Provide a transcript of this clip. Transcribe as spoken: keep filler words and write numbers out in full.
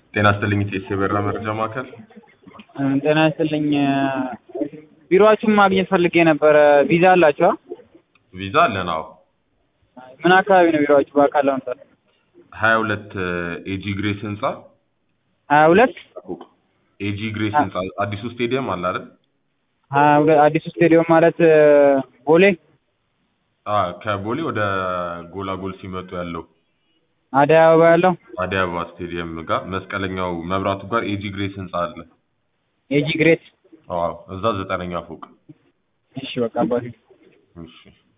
ጤና ይስጥልኝ ጤስ የበራ መረጃ ማዕከል። ጤና ይስጥልኝ ቢሮአችሁን ማግኘት ፈልጌ ነበር። ቪዛ አላችሁ? ቪዛ አለን። አዎ። ምን አካባቢ ነው ቢሮአችሁ? በአካል ለመምጣት ሀያ ሁለት ኤጂ ግሬስ ህንጻ። ሀያ ሁለት ኤጂ ግሬስ ህንጻ አዲሱ ስቴዲየም አለ አይደል? ሀያ ሁለት አዲሱ ስቴዲየም ማለት ቦሌ? አዎ፣ ከቦሌ ወደ ጎላጎል ሲመጡ ያለው አደይ አበባ ያለው አደይ አበባ ስቴዲየም ጋር መስቀለኛው መብራቱ ጋር ኤጂ ግሬስ ህንጻ አለ። ኤጂ ግሬስ? አዎ፣ እዛ ዘጠነኛ ፎቅ። እሺ በቃ አባቴ። እሺ